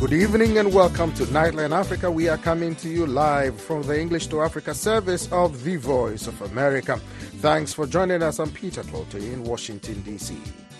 Good evening and welcome to Nightline Africa. We are coming to you live from the English to Africa service of The Voice of America. Thanks for joining us. I'm Peter Clote in Washington, D.C.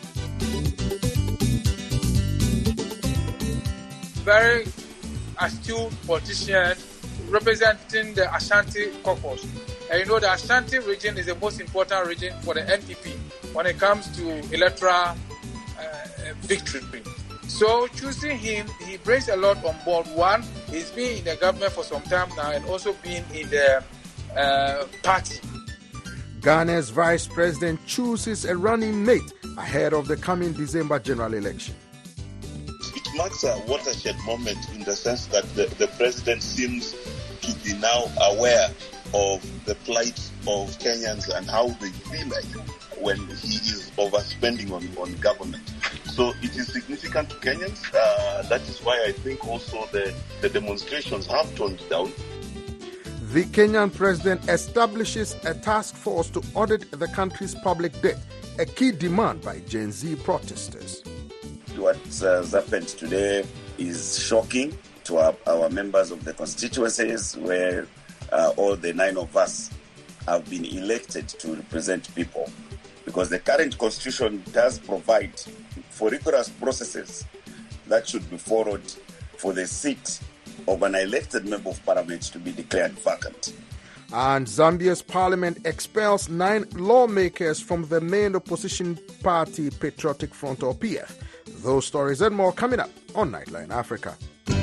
Very astute politician representing the Ashanti caucus. And you know the Ashanti region is the most important region for the NPP when it comes to electoral victory. So choosing him, he brings a lot on board. One, he's been in the government for some time now and also been in the party. Ghana's vice president chooses a running mate ahead of the coming December general election. It marks a watershed moment in the sense that the president seems to be now aware of the plight of Kenyans and how they feel like when he is overspending on government. So it is significant to Kenyans. That is why I think also the demonstrations have toned down. The Kenyan president establishes a task force to audit the country's public debt, a key demand by Gen Z protesters. What's happened today is shocking to our members of the constituencies where all the 9 of us have been elected to represent people. Because the current constitution does provide for rigorous processes that should be followed for the seat of an elected member of parliament to be declared vacant. And Zambia's parliament expels 9 lawmakers from the main opposition party, Patriotic Front or PF. Those stories and more coming up on Nightline Africa.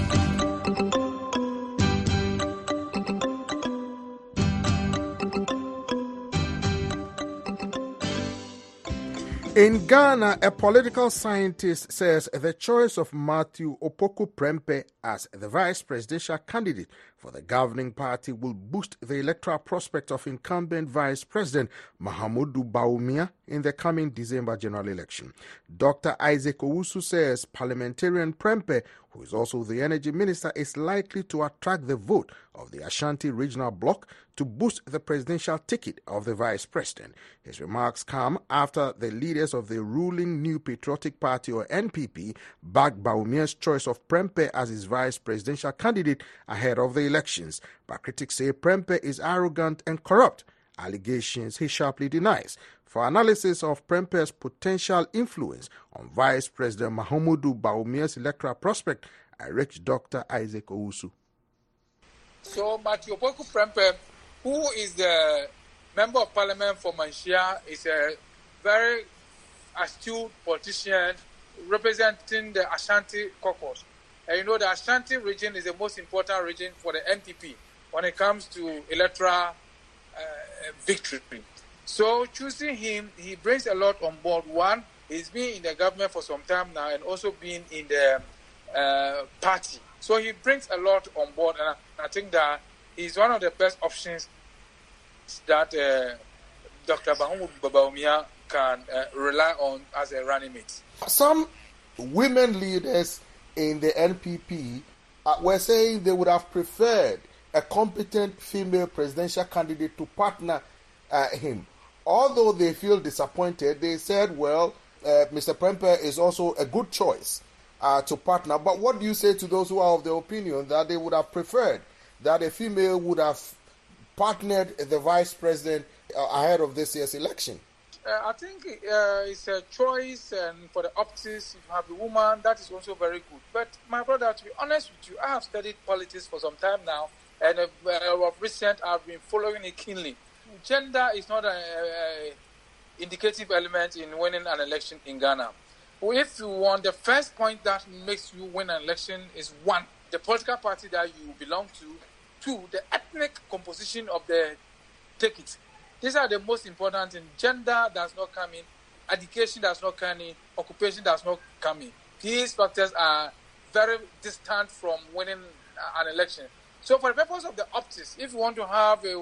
In Ghana, a political scientist says the choice of Matthew Opoku Prempeh as the vice presidential candidate for the governing party will boost the electoral prospect of incumbent Vice President Mahamudu Bawumia in the coming December general election. Dr. Isaac Owusu says parliamentarian Prempeh, who is also the energy minister, is likely to attract the vote of the Ashanti regional bloc to boost the presidential ticket of the vice president. His remarks come after the leaders of the ruling New Patriotic Party or NPP backed Bawumia's choice of Prempeh as his vice presidential candidate ahead of the elections. But critics say Prempeh is arrogant and corrupt, allegations he sharply denies. For analysis of Prempeh's potential influence on Vice President Mahamudu Bawumia's electoral prospect, I reached Dr. Isaac Owusu. So Matthew Opoku Prempeh, who is the member of parliament for Manhyia, is a very astute politician representing the Ashanti caucus. And you know the Ashanti region is the most important region for the NPP when it comes to electoral victory. So choosing him, he brings a lot on board. One, he's been in the government for some time now and also been in the party. So he brings a lot on board, and I think that he's one of the best options that Dr. Mahamudu Bawumia can rely on as a running mate. Some women leaders in the NPP were saying they would have preferred a competent female presidential candidate to partner him. Although they feel disappointed, they said, well, Mr. Prempeh is also a good choice to partner. But what do you say to those who are of the opinion that they would have preferred that a female would have partnered the vice president ahead of this year's election? I think it's a choice, and for the optics, if you have a woman, that is also very good. But my brother, to be honest with you, I have studied politics for some time now, and of recent, I've been following it keenly. Gender is not an indicative element in winning an election in Ghana. If you want, the first point that makes you win an election is 1, the political party that you belong to, 2, the ethnic composition of the ticket. These are the most important things. Gender does not come in, education does not come in, occupation does not come in. These factors are very distant from winning an election. So for the purpose of the optics, if you want to have a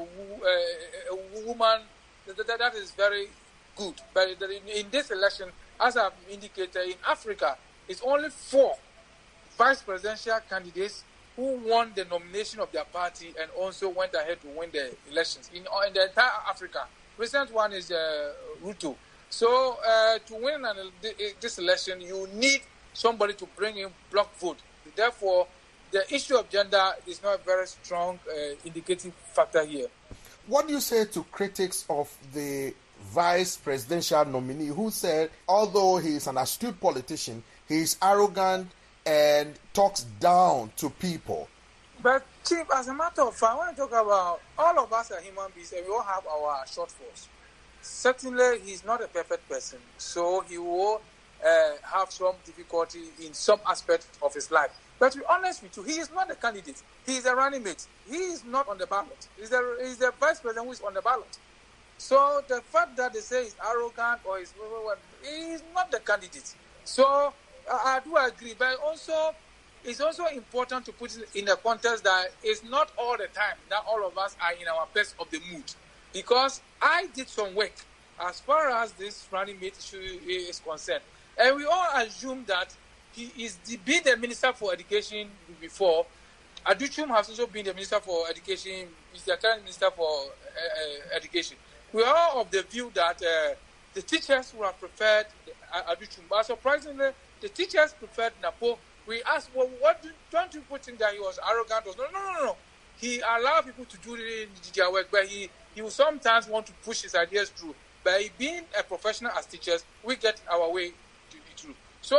woman, that is very good. But in this election, as I've indicated, in Africa, it's only 4 vice presidential candidates who won the nomination of their party and also went ahead to win the elections in the entire Africa. Recent one is Ruto. So to win this election, you need somebody to bring in block vote. Therefore, the issue of gender is not a very strong indicative factor here. What do you say to critics of the vice presidential nominee who said, although he is an astute politician, he is arrogant and talks down to people? But, Chief, as a matter of fact, I want to talk about all of us are human beings and we all have our shortfalls. Certainly, he's not a perfect person, so he will have some difficulty in some aspect of his life. But to be honest with you, he is not a candidate. He is a running mate. He is not on the ballot. He's the vice president who is on the ballot. So the fact that they say he's arrogant or he is not the candidate. So I do agree, but also it's also important to put it in a context that it's not all the time that all of us are in our best of the mood. Because I did some work as far as this running mate issue is concerned. And we all assume that he is been the Minister for Education before. Aduchum has also been the Minister for Education. He's the current Minister for Education. We are all of the view that the teachers would have preferred Aduchum. But surprisingly, the teachers preferred Napo. We asked, well, don't you think that he was arrogant? No. He allowed people to do their work, but he will sometimes want to push his ideas through. By being a professional as teachers, we get our way through. So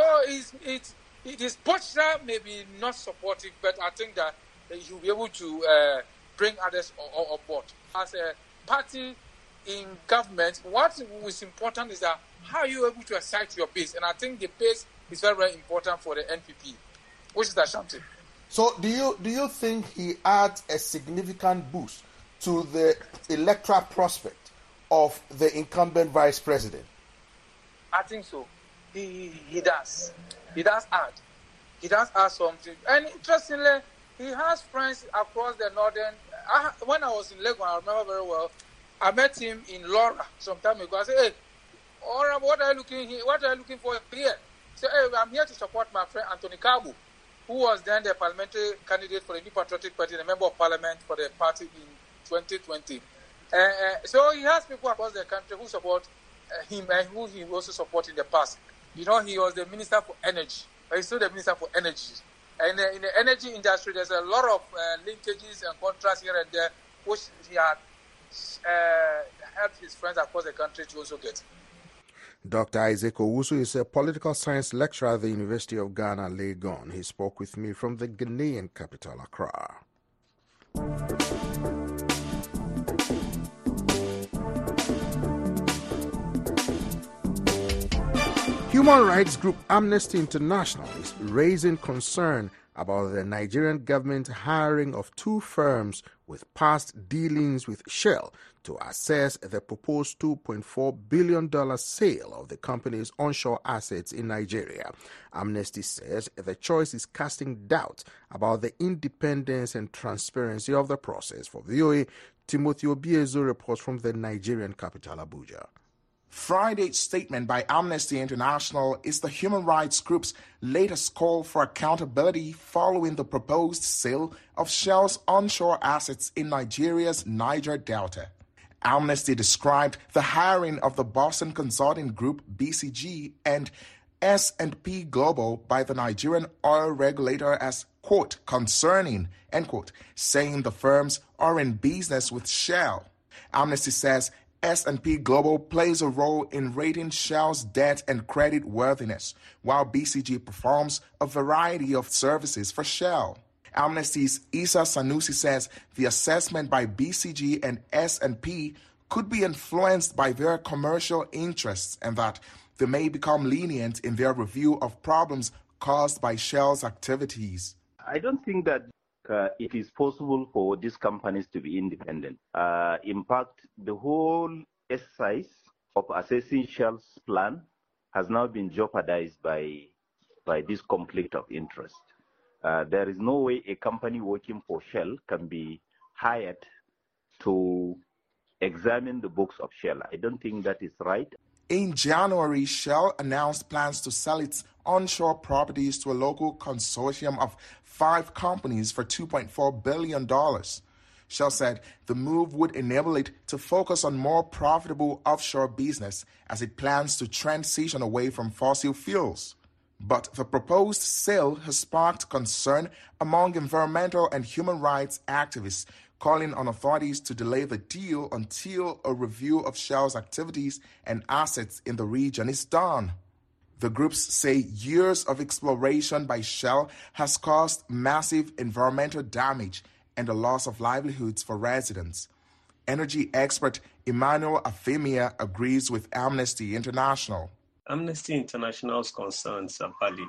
his posture may be not supportive, but I think that he'll be able to bring others on board. As a party in government, what is important is that how are you able to excite your base? And I think the base is very, very important for the NPP, which is Ashanti. So do you think he adds a significant boost to the electoral prospect of the incumbent vice president? I think so. He does. He does add. He does add something. And interestingly, he has friends across the northern. When I was in Lagos, I remember very well, I met him in Laura some time ago. I said, hey, Ora, what are you looking for here? He said, hey, I'm here to support my friend Anthony Kabu, who was then the parliamentary candidate for the New Patriotic Party, the member of parliament for the party in 2020. So he has people across the country who support him and who he also supported in the past. You know, he was the Minister for Energy, but he's still the Minister for Energy. And in the energy industry, there's a lot of linkages and contrasts here and there, which he had helped his friends across the country to also get. Dr. Isaac Owusu is a political science lecturer at the University of Ghana, Legon. He spoke with me from the Ghanaian capital, Accra. Human rights group Amnesty International is raising concern about the Nigerian government hiring of two firms with past dealings with Shell to assess the proposed $2.4 billion sale of the company's onshore assets in Nigeria. Amnesty says the choice is casting doubt about the independence and transparency of the process. For VOA, Timothy Obiezo reports from the Nigerian capital, Abuja. Friday's statement by Amnesty International is the human rights group's latest call for accountability following the proposed sale of Shell's onshore assets in Nigeria's Niger Delta. Amnesty described the hiring of the Boston Consulting Group, BCG, and S&P Global by the Nigerian oil regulator as, quote, concerning, end quote, saying the firms are in business with Shell. Amnesty says S&P Global plays a role in rating Shell's debt and credit worthiness, while BCG performs a variety of services for Shell. Amnesty's Issa Sanusi says the assessment by BCG and S&P could be influenced by their commercial interests and that they may become lenient in their review of problems caused by Shell's activities. I don't think that it is possible for these companies to be independent. In fact, the whole exercise of assessing Shell's plan has now been jeopardized by this conflict of interest. There is no way a company working for Shell can be hired to examine the books of Shell. I don't think that is right. In January, Shell announced plans to sell its onshore properties to a local consortium of 5 companies for $2.4 billion. Shell said the move would enable it to focus on more profitable offshore business as it plans to transition away from fossil fuels. But the proposed sale has sparked concern among environmental and human rights activists, calling on authorities to delay the deal until a review of Shell's activities and assets in the region is done. The groups say years of exploration by Shell has caused massive environmental damage and a loss of livelihoods for residents. Energy expert Emmanuel Afemia agrees with Amnesty International. Amnesty International's concerns are valid.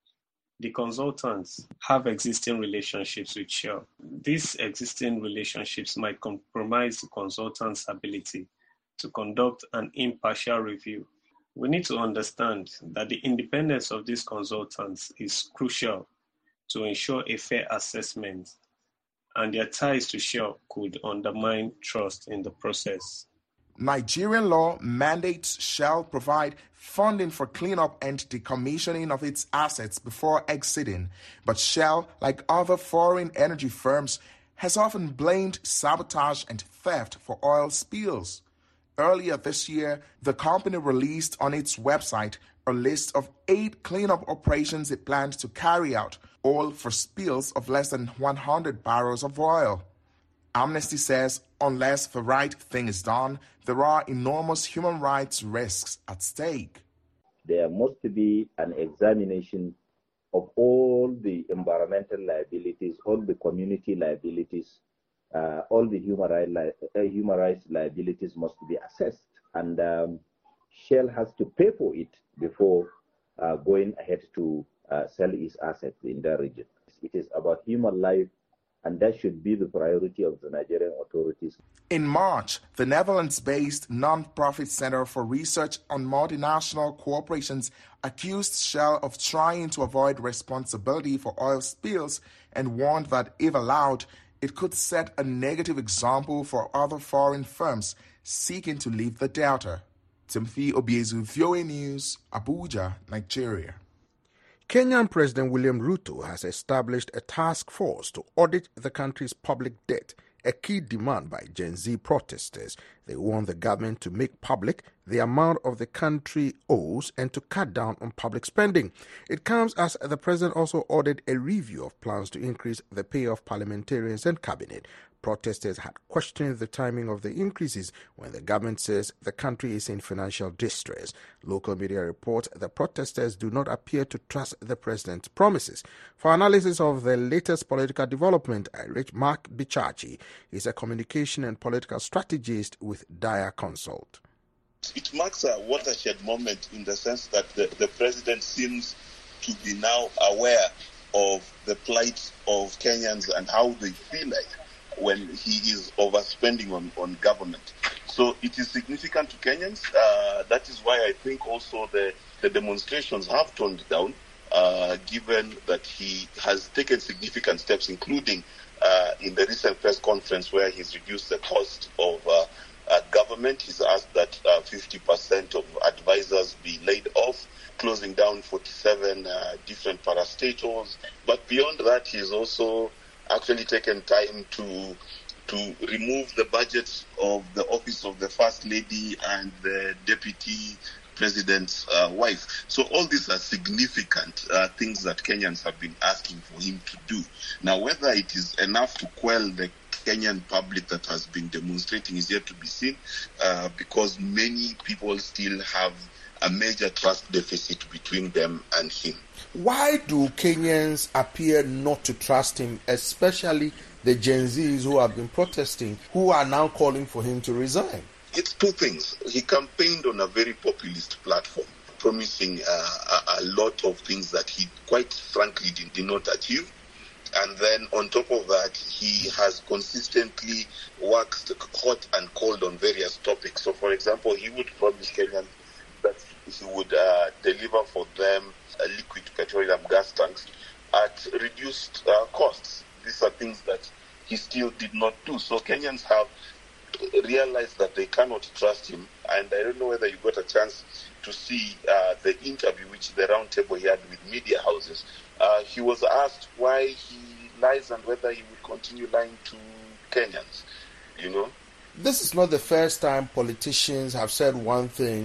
The consultants have existing relationships with Shell. These existing relationships might compromise the consultants' ability to conduct an impartial review. We need to understand that the independence of these consultants is crucial to ensure a fair assessment, and their ties to Shell could undermine trust in the process. Nigerian law mandates Shell provide funding for cleanup and decommissioning of its assets before exiting, but Shell, like other foreign energy firms, has often blamed sabotage and theft for oil spills. Earlier this year, the company released on its website a list of 8 cleanup operations it planned to carry out, all for spills of less than 100 barrels of oil. Amnesty says unless the right thing is done, there are enormous human rights risks at stake. There must be an examination of all the environmental liabilities, all the community liabilities, all the human rights liabilities must be assessed, and Shell has to pay for it before going ahead to sell its assets in the region. It is about human life, and that should be the priority of the Nigerian authorities. In March, the Netherlands-based non-profit Center for Research on Multinational Corporations accused Shell of trying to avoid responsibility for oil spills and warned that if allowed, it could set a negative example for other foreign firms seeking to leave the Delta. Timothy Obiezu, VOA News, Abuja, Nigeria. Kenyan President William Ruto has established a task force to audit the country's public debt, a key demand by Gen Z protesters. They want the government to make public the amount of the country owes and to cut down on public spending. It comes as the president also ordered a review of plans to increase the pay of parliamentarians and cabinet. Protesters had questioned the timing of the increases when the government says the country is in financial distress. Local media report the protesters do not appear to trust the president's promises. For analysis of the latest political development, I reach Mark Bichachi. He's a communication and political strategist with Dyer Consult. It marks a watershed moment in the sense that the president seems to be now aware of the plight of Kenyans and how they feel like when he is overspending on government. So it is significant to Kenyans. That is why I think also the demonstrations have toned down, given that he has taken significant steps, including in the recent press conference where he's reduced the cost of government. He's asked that 50% of advisors be laid off, closing down 47 different parastatals. But beyond that, he's also actually taken time to remove the budget of the office of the First Lady and the Deputy President's wife. So all these are significant things that Kenyans have been asking for him to do. Now, whether it is enough to quell the Kenyan public that has been demonstrating is yet to be seen, because many people still have a major trust deficit between them and him. Why do Kenyans appear not to trust him, especially the Gen Zs who have been protesting, who are now calling for him to resign? It's two things. He campaigned on a very populist platform, promising a lot of things that he quite frankly did not achieve. And then on top of that, he has consistently waxed hot and cold on various topics. So, for example, he would promise Kenyans that he would deliver for them liquid petroleum gas tanks at reduced costs. These are things that he still did not do. So Kenyans have realized that they cannot trust him. And I don't know whether you got a chance to see the interview which the roundtable he had with media houses. He was asked why he lies and whether he would continue lying to Kenyans, you know. This is not the first time politicians have said one thing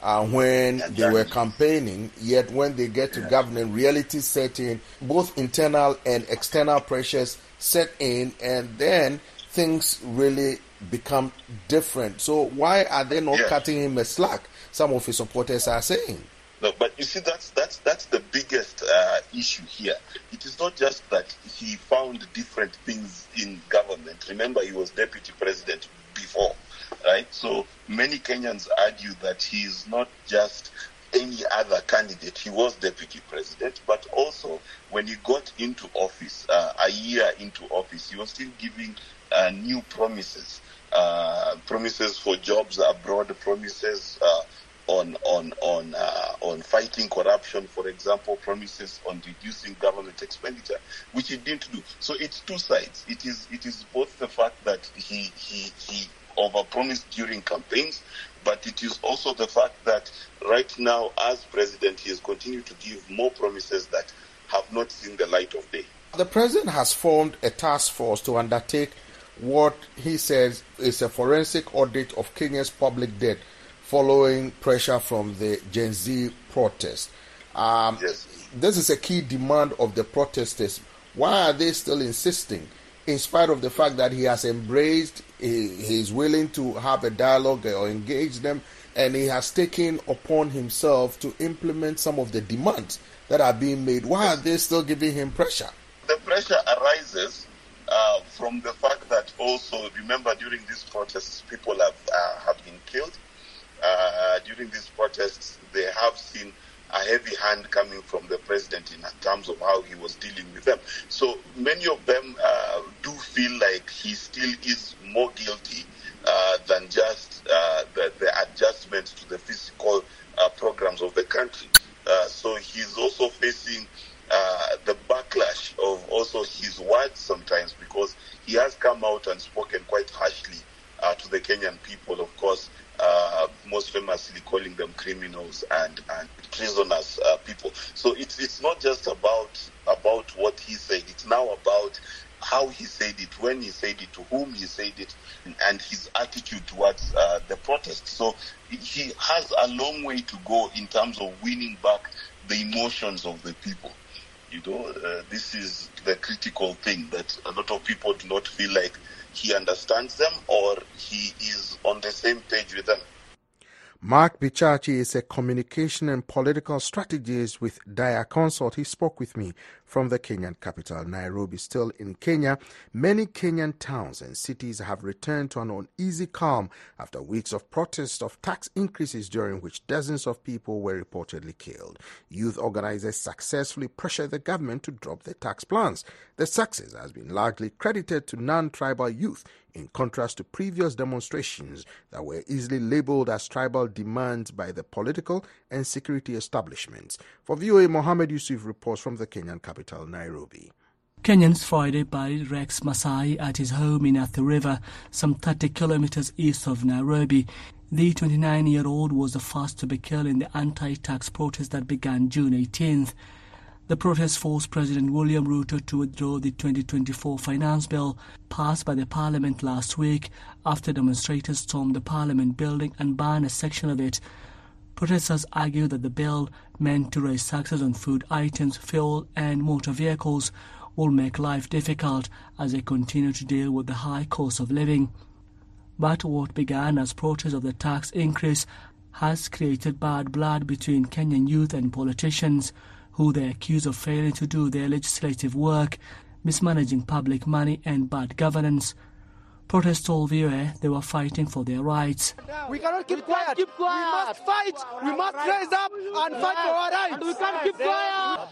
when they were campaigning, yet when they get to governing, reality set in, both internal and external pressures set in, and then things really become different. So why are they not cutting him a slack? Some of his supporters are saying. No, but you see, that's the biggest issue here. It is not just that he found different things in government. Remember, he was deputy president before, right? So many Kenyans argue that he is not just any other candidate. He was deputy president, but also when he got into office, a year into office, he was still giving new promises, promises for jobs abroad, promises on fighting corruption, for example, promises on reducing government expenditure, which he didn't do. So it's two sides. It is both the fact that he overpromised during campaigns, but it is also the fact that right now, as president, he has continued to give more promises that have not seen the light of day. The president has formed a task force to undertake what he says is a forensic audit of Kenya's public debt following pressure from the Gen Z protest. Yes. This is a key demand of the protesters. Why are they still insisting, in spite of the fact that he has embraced, he is willing to have a dialogue or engage them, and he has taken upon himself to implement some of the demands that are being made? Why are they still giving him pressure? The pressure arises from the fact that also, remember, during these protests, people have been killed. During these protests, they have seen a heavy hand coming from the president in terms of how he was dealing with them. So many of them do feel like he still is more guilty than just the adjustments to the physical programs of the country. So he's also facing the backlash of also his words sometimes, because he has come out and spoken quite harshly to the Kenyan people, of course, most famously calling them criminals and treasonous people. So it's not just about what he said. It's now about how he said it, when he said it, to whom he said it, and his attitude towards the protest. So he has a long way to go in terms of winning back the emotions of the people. This is the critical thing, that a lot of people do not feel like he understands them or he is on the same page with them. Mark Bichachi is a communication and political strategist with Daya Consult. He spoke with me from the Kenyan capital, Nairobi. Still in Kenya, many Kenyan towns and cities have returned to an uneasy calm after weeks of protests of tax increases, during which dozens of people were reportedly killed. Youth organizers successfully pressured the government to drop their tax plans. The success has been largely credited to non-tribal youth, in contrast to previous demonstrations that were easily labeled as tribal demands by the political and security establishments. For VOA, Mohammed Yusuf reports from the Kenyan capital, Nairobi. Kenyans Friday buried Rex Masai at his home in Athi River, some 30 kilometers east of Nairobi. The 29-year-old was the first to be killed in the anti-tax protest that began June 18th. The protest forced President William Ruto to withdraw the 2024 finance bill passed by the parliament last week after demonstrators stormed the parliament building and banned a section of it. Protesters argue that the bill, meant to raise taxes on food items, fuel and motor vehicles, will make life difficult as they continue to deal with the high cost of living. But what began as protest of the tax increase has created bad blood between Kenyan youth and politicians, who they accuse of failing to do their legislative work, mismanaging public money and bad governance. Protesters told VOA they were fighting for their rights. We cannot keep quiet. We must fight. We must rise up and fight for our rights. We can't keep quiet.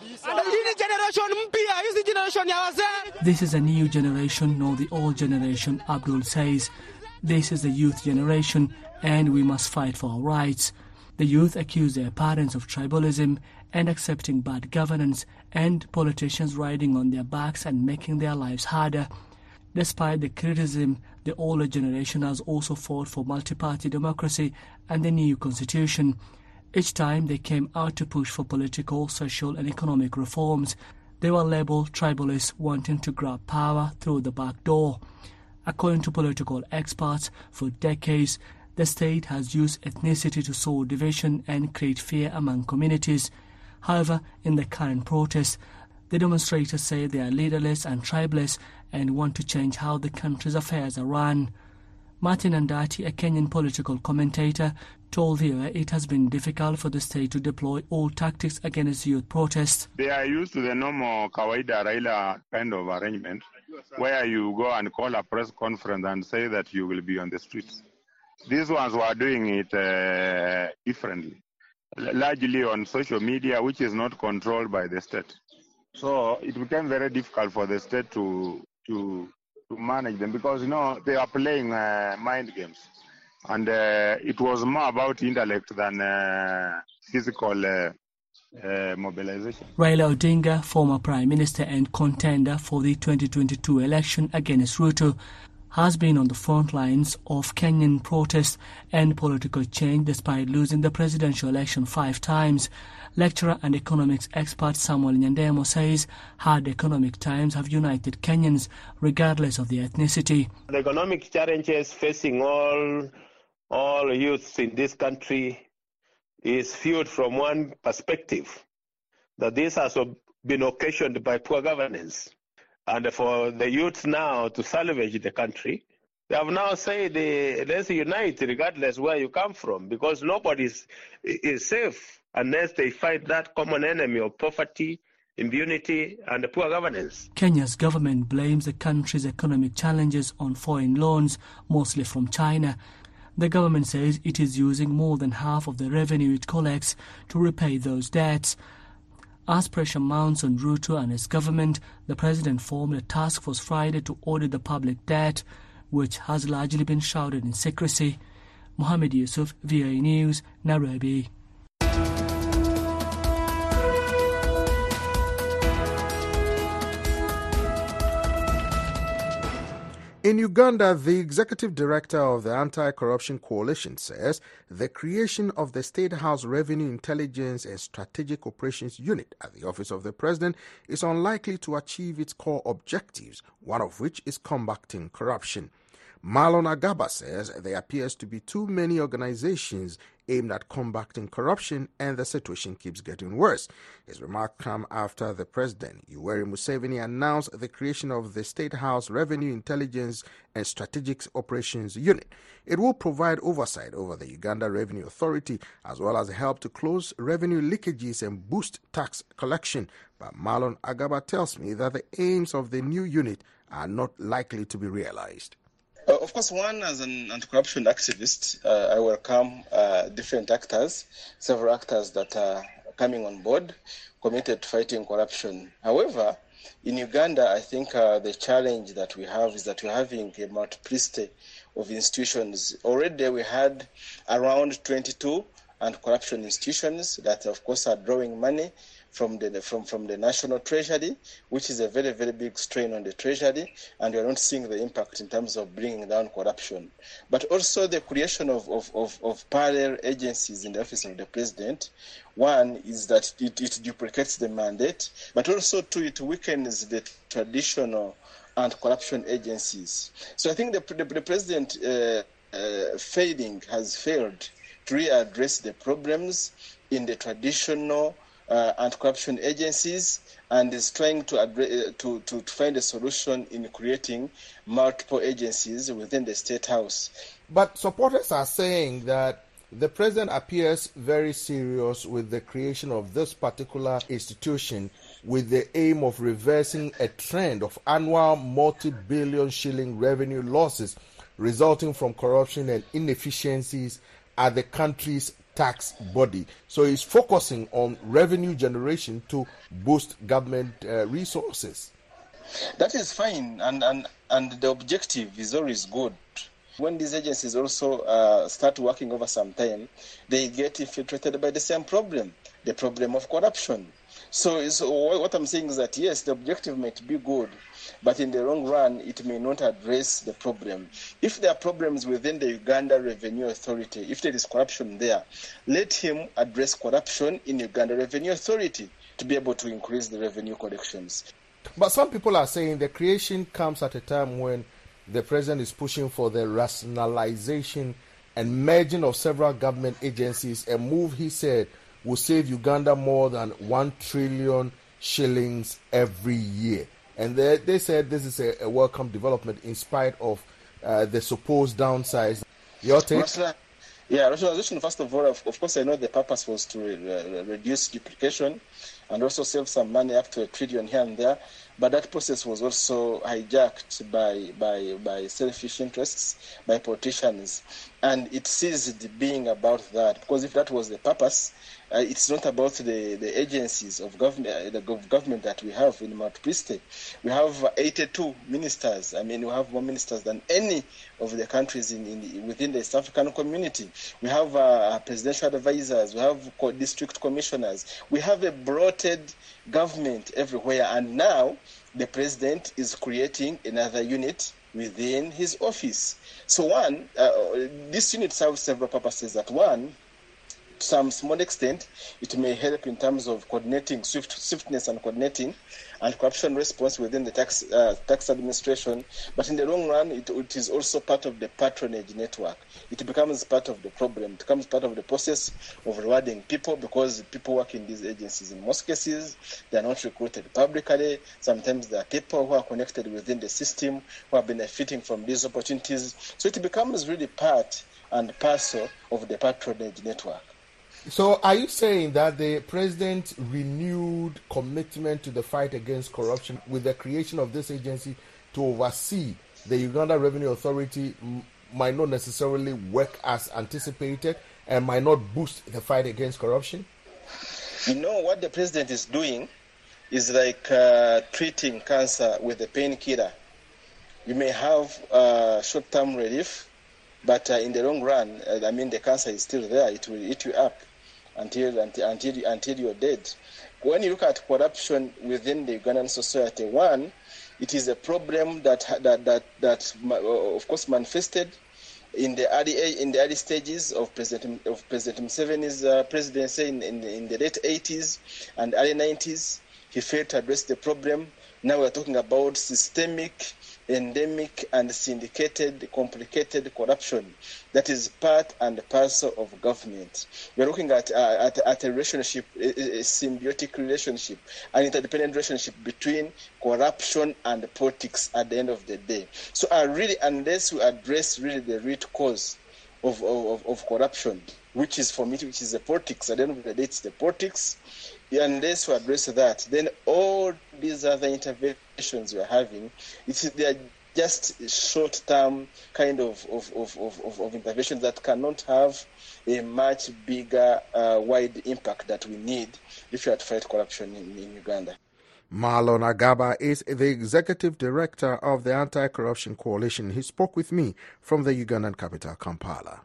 This is a new generation, not the old generation, Abdul says. This is the youth generation, and we must fight for our rights. The youth accuse their parents of tribalism and accepting bad governance, and politicians riding on their backs and making their lives harder. Despite the criticism, the older generation has also fought for multi-party democracy and the new constitution. Each time they came out to push for political, social and economic reforms, they were labelled tribalists wanting to grab power through the back door. According to political experts, for decades, The state has used ethnicity to sow division and create fear among communities. However, in the current protest, the demonstrators say they are leaderless and tribeless and want to change how the country's affairs are run. Martin Andati, a Kenyan political commentator, told VOA it has been difficult for the state to deploy all tactics against youth protests. They are used to the normal Kawaida Raila kind of arrangement, where you go and call a press conference and say that you will be on the streets. These ones were doing it differently, largely on social media, which is not controlled by the state. So it became very difficult for the state to manage them because, they are playing mind games. And it was more about intellect than physical mobilization. Raila Odinga, former Prime Minister and contender for the 2022 election against Ruto, has been on the front lines of Kenyan protests and political change despite losing the presidential election 5 times. Lecturer and economics expert Samuel Nyandemo says hard economic times have united Kenyans regardless of their ethnicity. The economic challenges facing all youths in this country is viewed from one perspective, that this has been occasioned by poor governance. And for the youth now to salvage the country, they have now said, let's unite regardless where you come from, because nobody is safe unless they fight that common enemy of poverty, impunity, and poor governance. Kenya's government blames the country's economic challenges on foreign loans, mostly from China. The government says it is using more than half of the revenue it collects to repay those debts. As pressure mounts on Ruto and his government, the president formed a task force Friday to audit the public debt, which has largely been shrouded in secrecy. Mohammed Yusuf, VOA News, Nairobi. In Uganda, the executive director of the Anti-Corruption Coalition says the creation of the State House Revenue Intelligence and Strategic Operations Unit at the Office of the President is unlikely to achieve its core objectives, one of which is combating corruption. Marlon Agaba says there appears to be too many organizations aimed at combating corruption and the situation keeps getting worse. His remarks come after the President, Yoweri Museveni, announced the creation of the State House Revenue Intelligence and Strategic Operations Unit. It will provide oversight over the Uganda Revenue Authority as well as help to close revenue leakages and boost tax collection. But Marlon Agaba tells me that the aims of the new unit are not likely to be realized. Of course, one, as an anti-corruption activist, I welcome different actors, several actors that are coming on board, committed to fighting corruption. However, in Uganda, I think the challenge that we have is that we're having a multiplicity of institutions. Already we had around 22 anti-corruption institutions that, of course, are drawing money from the national treasury, which is a very, very big strain on the treasury, and we are not seeing the impact in terms of bringing down corruption. But also the creation of parallel agencies in the Office of the President. One is that it duplicates the mandate, but also two, it weakens the traditional anti-corruption agencies. So I think the President has failed to readdress the problems in the traditional anti-corruption agencies, and is trying to find a solution in creating multiple agencies within the State House. But supporters are saying that the President appears very serious with the creation of this particular institution with the aim of reversing a trend of annual multi-billion shilling revenue losses resulting from corruption and inefficiencies at the country's tax body. So he's focusing on revenue generation to boost government resources. That is fine, and the objective is always good. When these agencies also start working over some time, they get infiltrated by the same problem, the problem of corruption. So what I'm saying is that, yes, the objective might be good, but in the long run, it may not address the problem. If there are problems within the Uganda Revenue Authority, if there is corruption there, let him address corruption in Uganda Revenue Authority to be able to increase the revenue collections. But some people are saying the creation comes at a time when the President is pushing for the rationalization and merging of several government agencies, a move he said will save Uganda more than 1 trillion shillings every year. And they said this is a welcome development in spite of the supposed downsides. Your take? Rationalization, first of all, of course, I know the purpose was to reduce duplication and also save some money up to 1 trillion here and there. But that process was also hijacked by selfish interests, by politicians. And it ceased being about that, because if that was the purpose, it's not about the agencies of government that we have in multiplicity. We have 82 ministers. I mean, we have more ministers than any of the countries within the East African community. We have presidential advisors. We have district commissioners. We have a bloated government everywhere. And now the president is creating another unit within his office. So this unit serves several purposes. That one, to some small extent, it may help in terms of coordinating, swiftness and coordinating and corruption response within the tax administration. But in the long run, it is also part of the patronage network. It becomes part of the problem. It becomes part of the process of rewarding people, because people work in these agencies, in most cases, they are not recruited publicly. Sometimes there are people who are connected within the system who are benefiting from these opportunities. So it becomes really part and parcel of the patronage network. So are you saying that the president renewed commitment to the fight against corruption with the creation of this agency to oversee the Uganda Revenue Authority might not necessarily work as anticipated and might not boost the fight against corruption? You know, what the president is doing is like treating cancer with a painkiller. You may have short-term relief, but in the long run, the cancer is still there. It will eat you up until you're dead. When you look at corruption within the Ugandan society, one, it is a problem that of course manifested in the early stages of President Museveni's presidency in the late 80s and early 90s. He failed to address the problem. Now we're talking about systemic, endemic, and syndicated, complicated corruption that is part and parcel of government. We're looking at a relationship, a symbiotic relationship, an interdependent relationship between corruption and politics at the end of the day. So unless we address really the root cause of corruption, which is the politics, at the end of the day, it's the politics. Unless we address that, then all these other interventions we are having, they are just short-term kind of interventions that cannot have a much bigger, wide impact that we need if we are to fight corruption in Uganda. Marlon Agaba is the executive director of the Anti-Corruption Coalition. He spoke with me from the Ugandan capital, Kampala.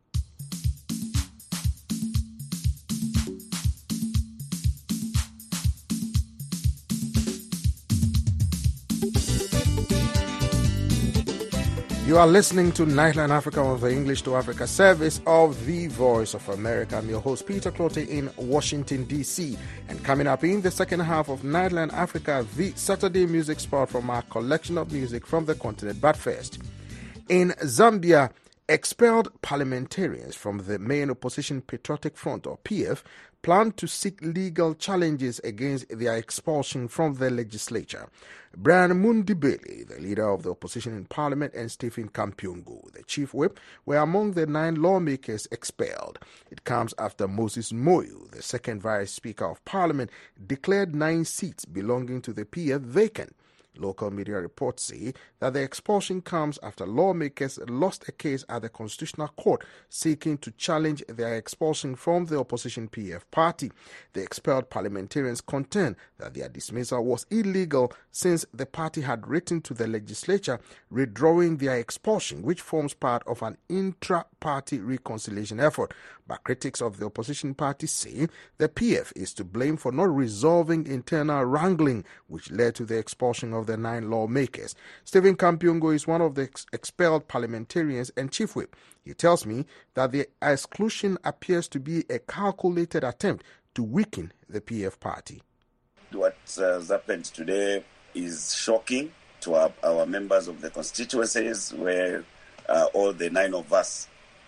You are listening to Nightline Africa on the English to Africa service of The Voice of America. I'm your host, Peter Clottey, in Washington, D.C. And coming up in the second half of Nightline Africa, the Saturday music spot from our collection of music from the continent. But first, in Zambia, expelled parliamentarians from the main opposition Patriotic Front, or PF, plan to seek legal challenges against their expulsion from the legislature. Brian Mundibele, the leader of the opposition in parliament, and Stephen Kampyungu, the chief whip, were among the 9 lawmakers expelled. It comes after Moses Moyo, the second vice speaker of parliament, declared 9 seats belonging to the PF vacant. Local media reports say that the expulsion comes after lawmakers lost a case at the Constitutional Court seeking to challenge their expulsion from the opposition PF party. The expelled parliamentarians contend that their dismissal was illegal since the party had written to the legislature withdrawing their expulsion, which forms part of an intra-party reconciliation effort. But critics of the opposition party say the PF is to blame for not resolving internal wrangling, which led to the expulsion of the 9 lawmakers. Stephen Kampyungu is one of the expelled parliamentarians and chief whip. He tells me that the exclusion appears to be a calculated attempt to weaken the PF party. What has happened today is shocking to our members of the constituencies, where all the 9 of us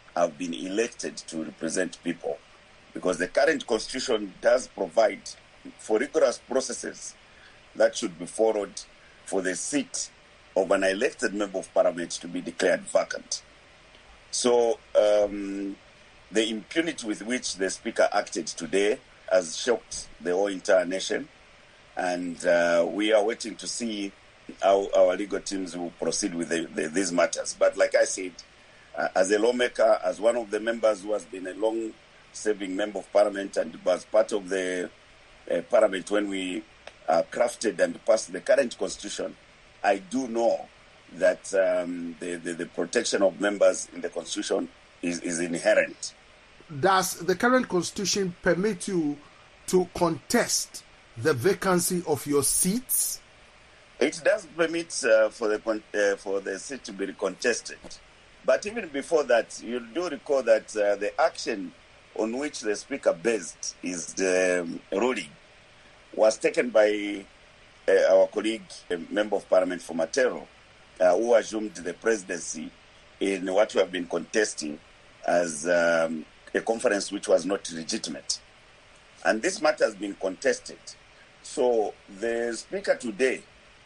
have been elected to represent people, because the current constitution does provide for rigorous processes that should be followed for the seat of an elected member of parliament to be declared vacant. So the impunity with which the Speaker acted today has shocked the whole entire nation, and we are waiting to see how our legal teams will proceed with these matters. But like I said, as a lawmaker, as one of the members who has been a long-serving member of parliament and was part of the parliament when we crafted and passed the current constitution, I do know that the protection of members in the constitution is inherent. Does the current constitution permit you to contest the vacancy of your seats? It does permit for the seat to be contested. But even before that, you do recall that the action on which the Speaker based his ruling was taken by our colleague, a member of parliament for Matero, who assumed the presidency in what we have been contesting as a conference which was not legitimate. And this matter has been contested. So the Speaker today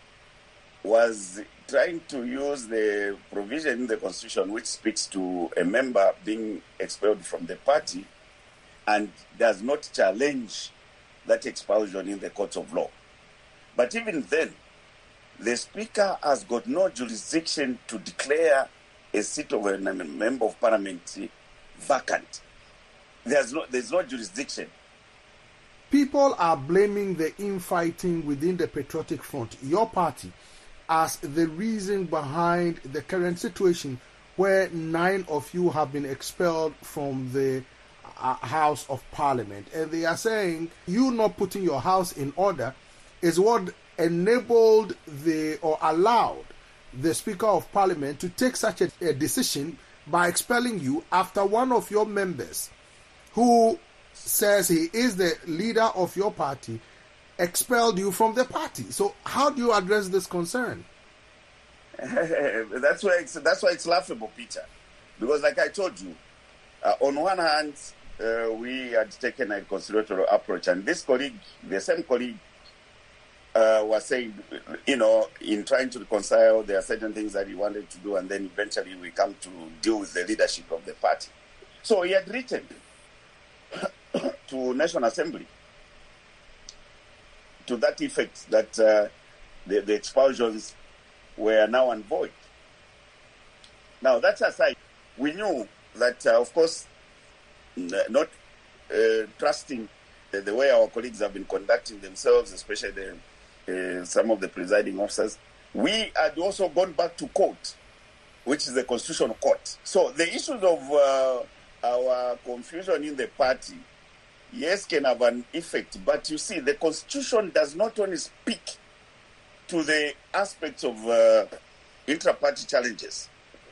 was trying to use the provision in the Constitution which speaks to a member being expelled from the party and does not challenge that expulsion in the court of law. But even then, the Speaker has got no jurisdiction to declare a seat of a member of parliament vacant. There's no jurisdiction. People are blaming the infighting within the Patriotic Front, your party, as the reason behind the current situation where 9 of you have been expelled from the House of Parliament. And they are saying you not putting your house in order is what enabled or allowed the Speaker of Parliament to take such a decision by expelling you after one of your members, who says he is the leader of your party, expelled you from the party. So how do you address this concern? That's why it's laughable, Peter. Because like I told you, on one hand, we had taken a conciliatory approach, and this colleague, the same colleague, was saying, in trying to reconcile, there are certain things that he wanted to do, and then eventually we come to deal with the leadership of the party. So he had written to National Assembly to that effect that the expulsions were now and void. Now, that aside, we knew that, of course, not trusting the way our colleagues have been conducting themselves, especially some of the presiding officers, we had also gone back to court, which is the Constitutional Court. So the issues of our confusion in the party, yes, can have an effect, but you see, the Constitution does not only speak to the aspects of intra-party challenges.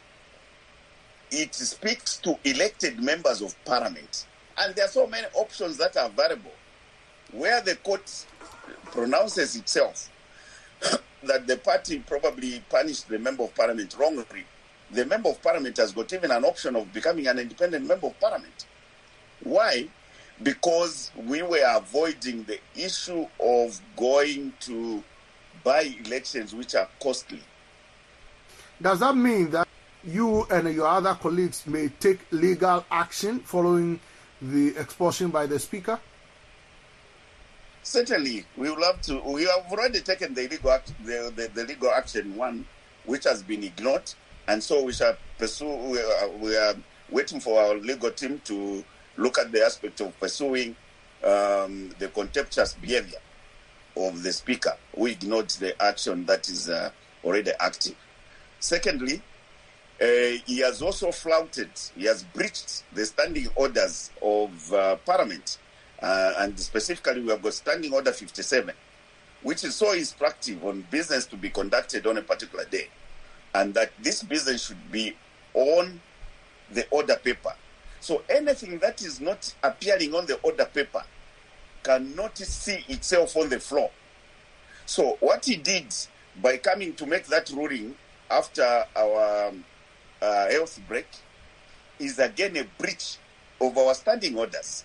It speaks to elected members of parliament. And there are so many options that are available. Where the court pronounces itself that the party probably punished the member of parliament wrongly, the member of parliament has got even an option of becoming an independent member of parliament. Why? Because we were avoiding the issue of going to by-elections which are costly. Does that mean that you and your other colleagues may take legal action following the expulsion by the Speaker? Certainly, we will have to. We have already taken the legal action one, which has been ignored, and so we shall pursue. We are waiting for our legal team to look at the aspect of pursuing the contemptuous behavior of the Speaker, who ignored the action that is already active. Secondly, he has also flouted, he has breached the standing orders of Parliament. And specifically, we have got Standing Order 57, which is so instructive on business to be conducted on a particular day. And that this business should be on the order paper. So anything that is not appearing on the order paper cannot see itself on the floor. So what he did by coming to make that ruling after our health break is again a breach of our standing orders.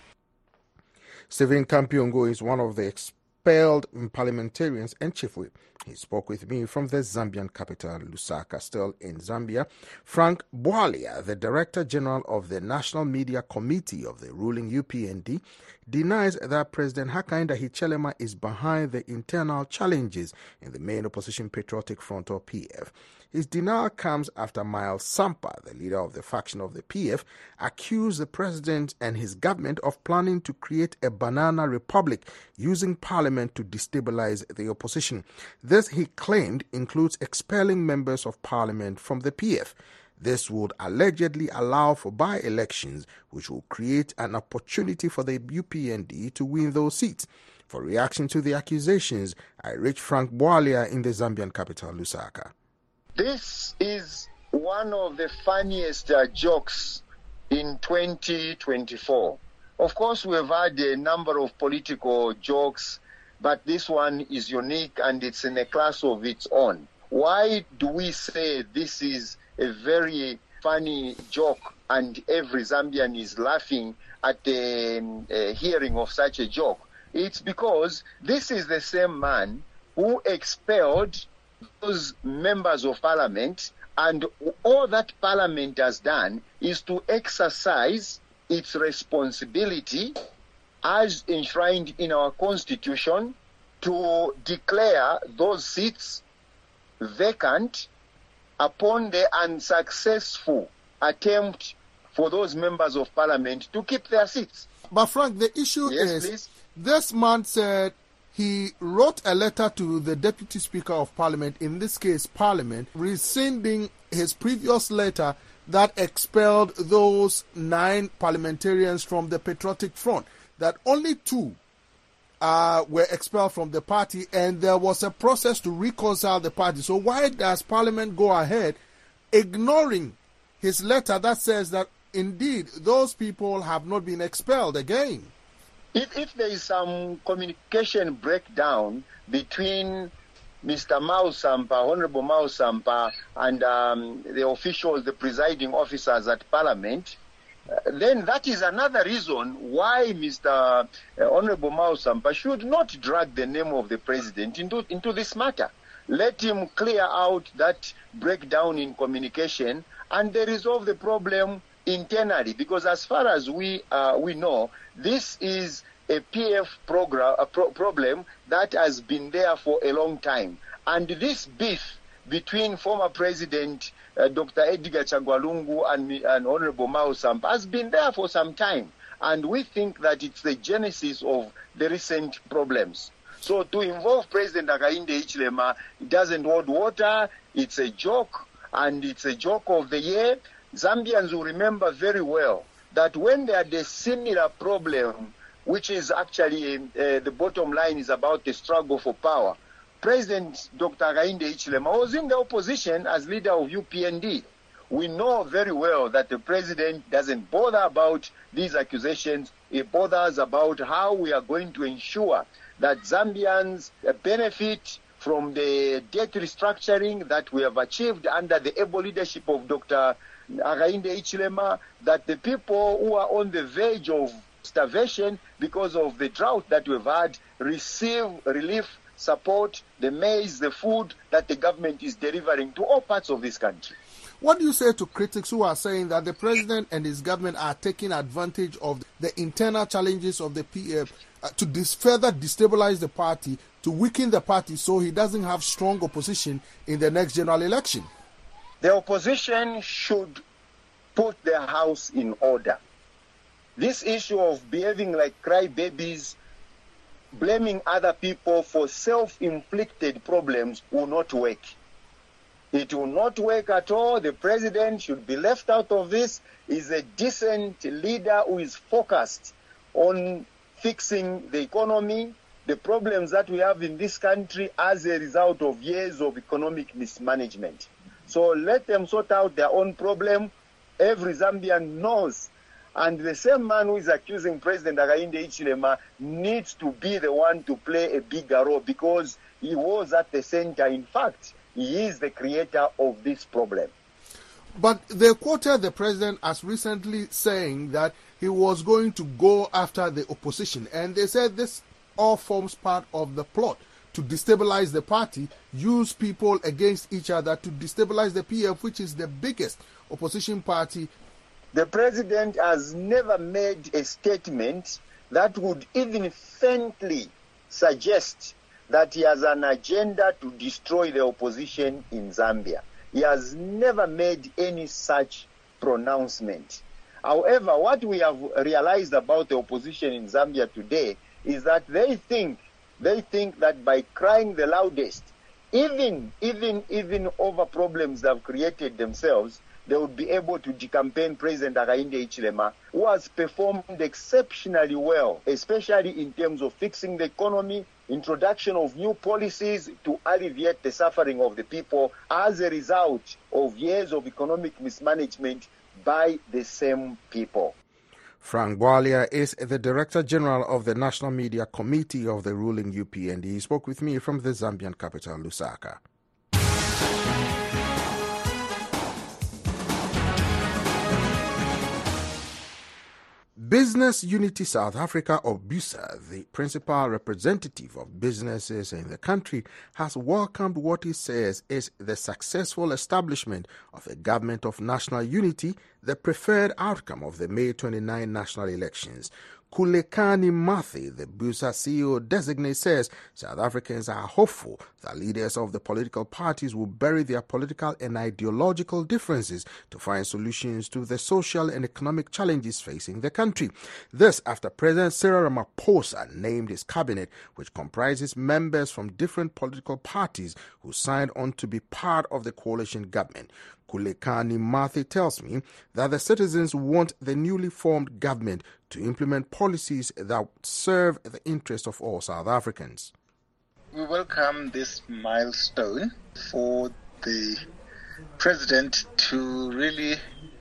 Stephen Kampiongo is one of the expelled parliamentarians and chief whip. He spoke with me from the Zambian capital, Lusaka. Still in Zambia, Frank Bwalia, the Director General of the National Media Committee of the ruling UPND, denies that President Hakainde Hichilema is behind the internal challenges in the main opposition Patriotic Front, or PF. His denial comes after Miles Sampa, the leader of the faction of the PF, accused the president and his government of planning to create a banana republic using parliament to destabilize the opposition. This, he claimed, includes expelling members of parliament from the PF. This would allegedly allow for by-elections, which will create an opportunity for the UPND to win those seats. For reaction to the accusations, I reached Frank Bwalia in the Zambian capital, Lusaka. This is one of the funniest jokes in 2024. Of course, we've had a number of political jokes, but this one is unique and it's in a class of its own. Why do we say this is a very funny joke and every Zambian is laughing at the hearing of such a joke? It's because this is the same man who expelled those members of parliament, and all that parliament has done is to exercise its responsibility as enshrined in our constitution to declare those seats vacant upon the unsuccessful attempt for those members of parliament to keep their seats. But Frank, the issue is, this man said he wrote a letter to the Deputy Speaker of Parliament, in this case Parliament, rescinding his previous letter that expelled those 9 parliamentarians from the Patriotic Front, that only 2 were expelled from the party, and there was a process to reconcile the party. So why does Parliament go ahead ignoring his letter that says that indeed those people have not been expelled again? If there is some communication breakdown between Mr. Mao Sampa, Honorable Mao Sampa, and the officials, the presiding officers at Parliament, then that is another reason why Mr. Honorable Mao Sampa should not drag the name of the president into this matter. Let him clear out that breakdown in communication and they resolve the problem internally, because as far as we know, this is a PF problem that has been there for a long time. And this beef between former President Dr. Edgar Chagwa Lungu and Honorable Mao Sampa has been there for some time. And we think that it's the genesis of the recent problems. So to involve President Hakainde Hichilema, it doesn't hold water. It's a joke, and it's a joke of the year. Zambians will remember very well that when they had a similar problem, which is actually the bottom line is about the struggle for power, President Dr. Hakainde Hichilema was in the opposition as leader of UPND. We know very well that the president doesn't bother about these accusations. He bothers about how we are going to ensure that Zambians benefit from the debt restructuring that we have achieved under the able leadership of Dr. Hakainde Hichilema, that the people who are on the verge of starvation because of the drought that we've had receive relief, support, the maize, the food that the government is delivering to all parts of this country. What do you say to critics who are saying that the president and his government are taking advantage of the internal challenges of the PF to further destabilize the party, to weaken the party so he doesn't have strong opposition in the next general election? The opposition should put their house in order. This issue of behaving like crybabies, blaming other people for self-inflicted problems will not work. It will not work at all. The president should be left out of this. He's a decent leader who is focused on fixing the economy, the problems that we have in this country as a result of years of economic mismanagement. So let them sort out their own problem. Every Zambian knows. And the same man who is accusing President Hakainde Hichilema needs to be the one to play a bigger role, because he was at the center. In fact, he is the creator of this problem. But they quoted the president as recently saying that he was going to go after the opposition. And they said this all forms part of the plot to destabilize the party, use people against each other to destabilize the PF, which is the biggest opposition party. The president has never made a statement that would even faintly suggest that he has an agenda to destroy the opposition in Zambia. He has never made any such pronouncement. However, what we have realized about the opposition in Zambia today is that they think that by crying the loudest, even over problems that have created themselves, they would be able to decampaign President Hakainde Hichilema, who has performed exceptionally well, especially in terms of fixing the economy, introduction of new policies to alleviate the suffering of the people as a result of years of economic mismanagement by the same people. Frank Bwalia is the Director General of the National Media Committee of the ruling UPND. He spoke with me from the Zambian capital, Lusaka. Business Unity South Africa, or BUSA, the principal representative of businesses in the country, has welcomed what it says is the successful establishment of a government of national unity, the preferred outcome of the May 29 national elections. Khulekani Mathe, the BUSA CEO designate, says South Africans are hopeful that leaders of the political parties will bury their political and ideological differences to find solutions to the social and economic challenges facing the country. This after President Cyril Ramaphosa named his cabinet, which comprises members from different political parties who signed on to be part of the coalition government. Khulekani Mathe tells me that the citizens want the newly formed government to implement policies that serve the interests of all South Africans. We welcome this milestone for the president to really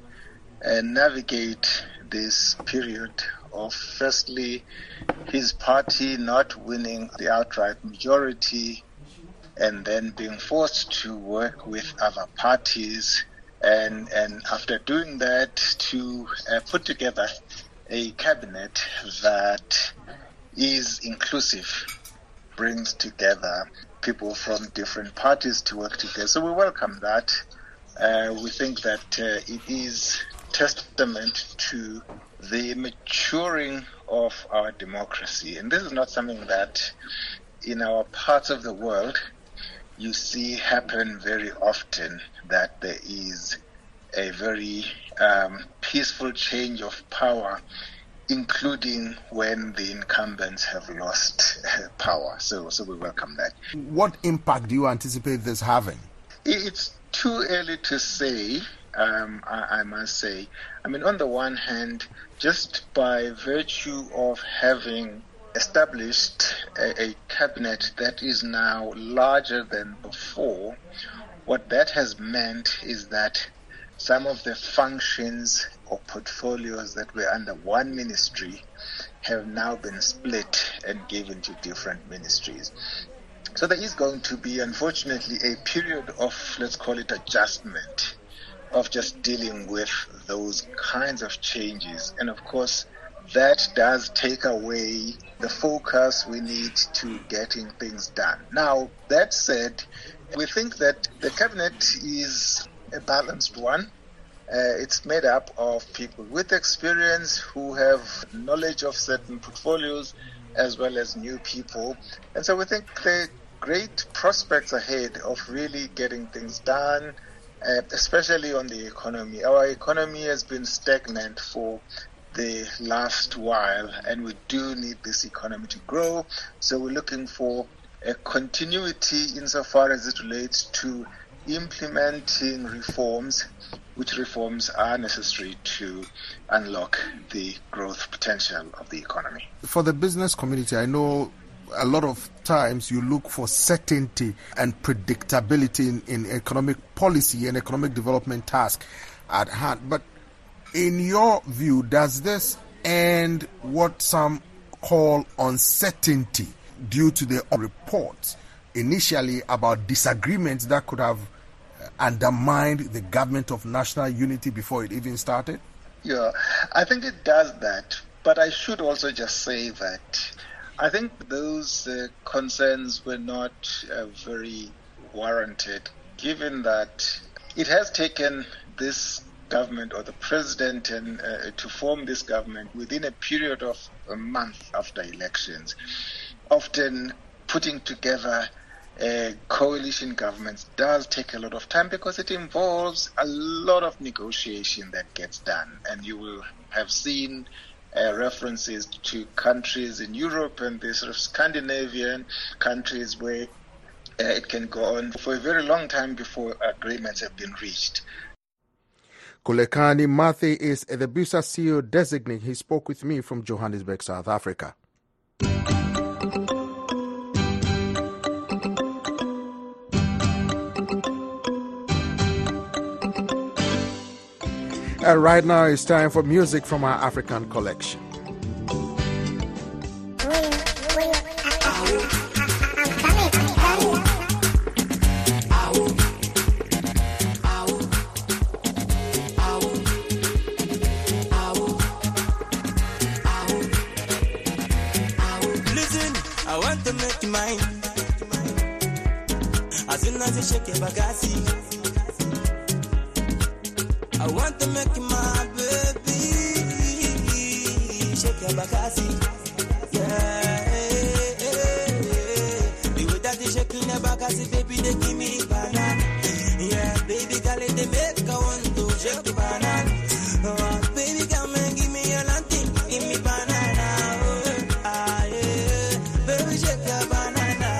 navigate this period of, firstly, his party not winning the outright majority and then being forced to work with other parties, and after doing that, to put together a cabinet that is inclusive, brings together people from different parties to work together. So we welcome that. We think that it is testament to the maturing of our democracy. And this is not something that in our parts of the world you see happen very often, that there is a very peaceful change of power, including when the incumbents have lost power. So we welcome that. What impact do you anticipate this having? It's too early to say, I must say. I mean, on the one hand, just by virtue of having established a cabinet that is now larger than before, what that has meant is that some of the functions or portfolios that were under one ministry have now been split and given to different ministries. So there is going to be, unfortunately, a period of, let's call it, adjustment, of just dealing with those kinds of changes. And of course, that does take away the focus we need to getting things done. Now, that said, we think that the cabinet is a balanced one. It's made up of people with experience who have knowledge of certain portfolios, as well as new people. And so we think there are great prospects ahead of really getting things done, especially on the economy. Our economy has been stagnant for the last while, and we do need this economy to grow. So we're looking for a continuity insofar as it relates to implementing reforms, which reforms are necessary to unlock the growth potential of the economy. For the business community, I know a lot of times you look for certainty and predictability in economic policy and economic development tasks at hand. But in your view, does this end what some call uncertainty due to the reports initially about disagreements that could have undermined the government of national unity before it even started? Yeah, I think it does that. But I should also just say that I think those concerns were not very warranted, given that it has taken this government or the president to form this government within a period of a month after elections. Often putting together coalition governments does take a lot of time because it involves a lot of negotiation that gets done. And you will have seen references to countries in Europe and the sort of Scandinavian countries where it can go on for a very long time before agreements have been reached. Kulekani Mathe is the BUSA CEO designate. He spoke with me from Johannesburg, South Africa. Right now it's time for music from our African collection. Listen, I want to make you mine. As soon as you shake your bagasi, I want to make you my baby. Shake your bakasi, yeah. The way that you shaking your bakasi, baby, they give me banana. Yeah, baby, girl, they make I want to shake your banana. Baby, come and give me your lanty, give me banana. Yeah, baby, shake your banana.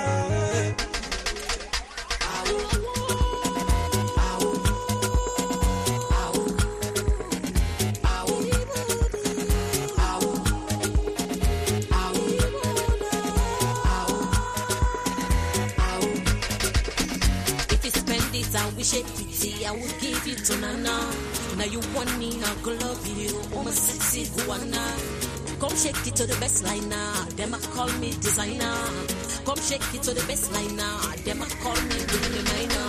We shake it, I will give you to Nana. Now you want me, I could love you. Oh, my sexy Guana. Come shake it to the best line now. Them a call me designer. Come shake it to the best line now. Them a call me the minor.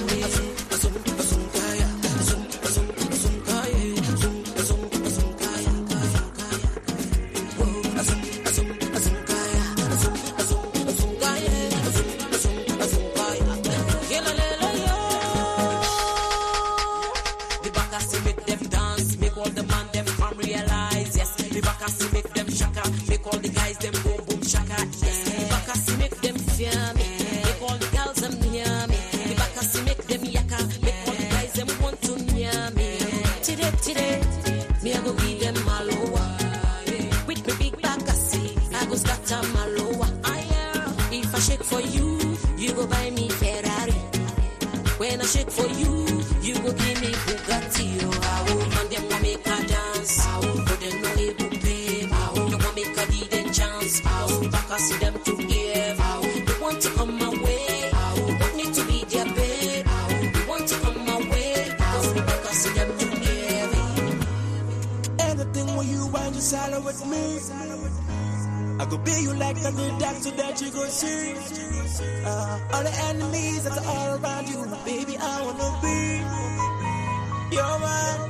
I could be you like the good doctor that you go see. All the enemies that are all around you, baby, I wanna be your man.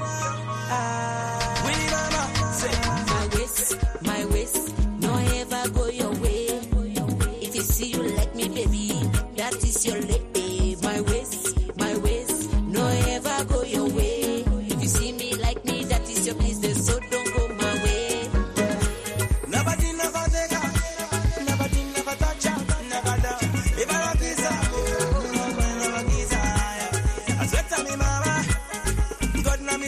My waist, no ever go your way. If you see you like me, baby, that is your lady. My waist, no ever go your way. If you see me like me, that is your business, so don't go my way. God,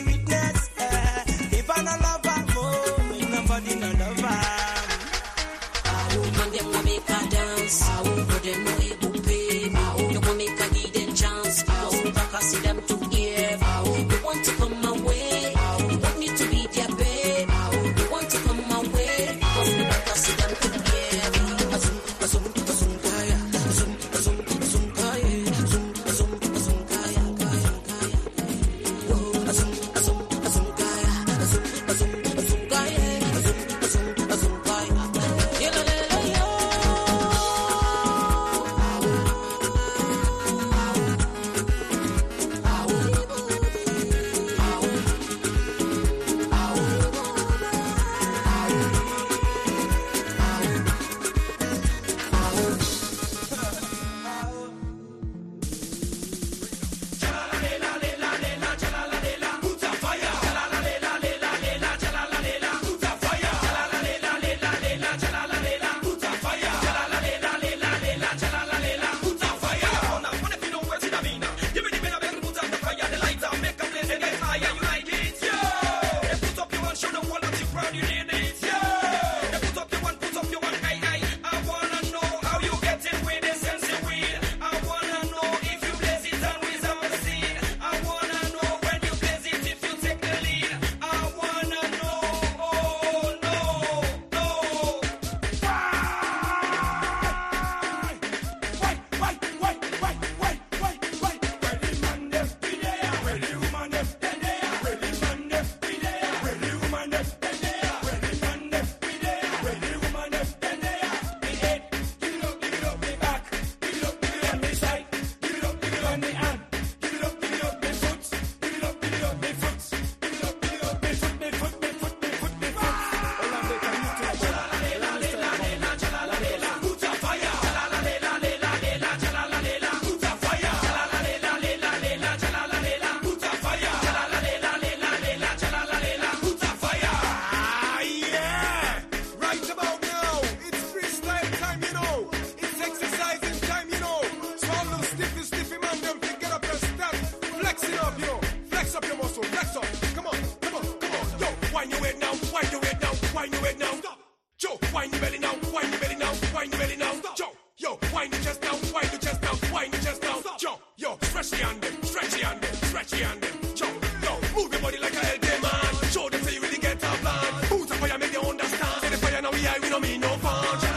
Move your body like a LJ man. Show them say you really get a plan. Put a fire, make them understand. Say the fire now we high, we don't mean no fun.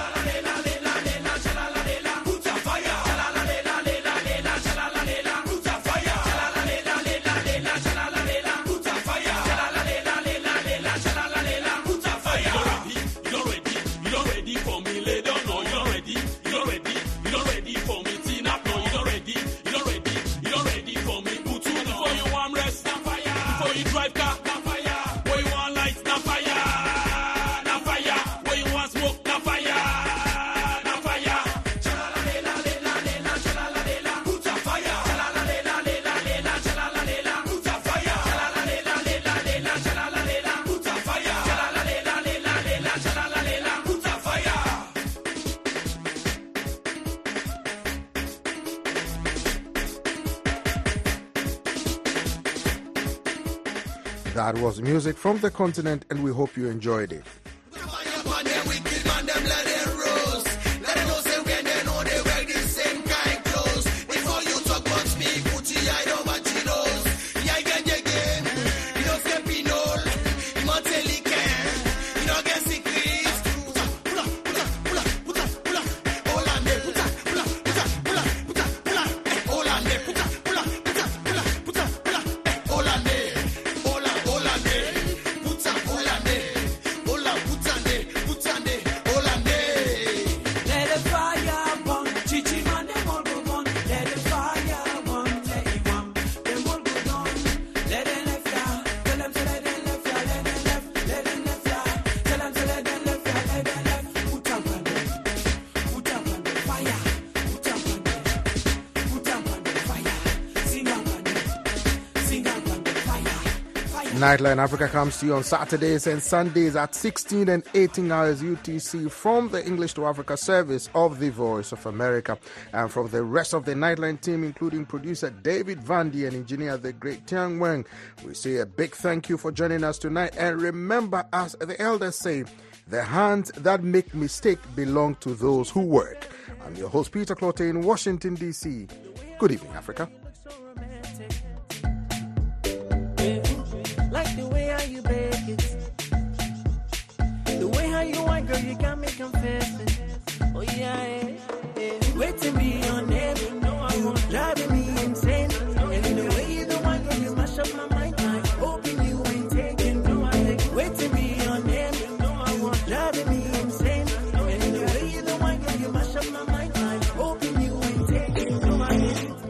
Put a fire. Put a fire. Put a fire. Put a fire. You're ready for me, lay down. No, you're ready for me, teen up. No, you're ready for me. Put you before you warm rest, na fire. Before you drive car, na fire. Where you want lights, na fire. Na fire. Where you want smoke, na fire. Na fire. Put a fire. Put a fire. Put a fire. Put a fire. That was music from the continent, and we hope you enjoyed it. Nightline Africa comes to you on Saturdays and Sundays at 16 and 18 hours UTC from the English to Africa service of the Voice of America. And from the rest of the Nightline team, including producer David Vandy and engineer the great Tiang Weng, we say a big thank you for joining us tonight. And remember, as the elders say, the hands that make mistake belong to those who work. I'm your host, Peter Clote in Washington, D.C. Good evening, Africa. Like the way how you break it, the way how you want, girl, you got me confessing. Oh yeah, wait to be on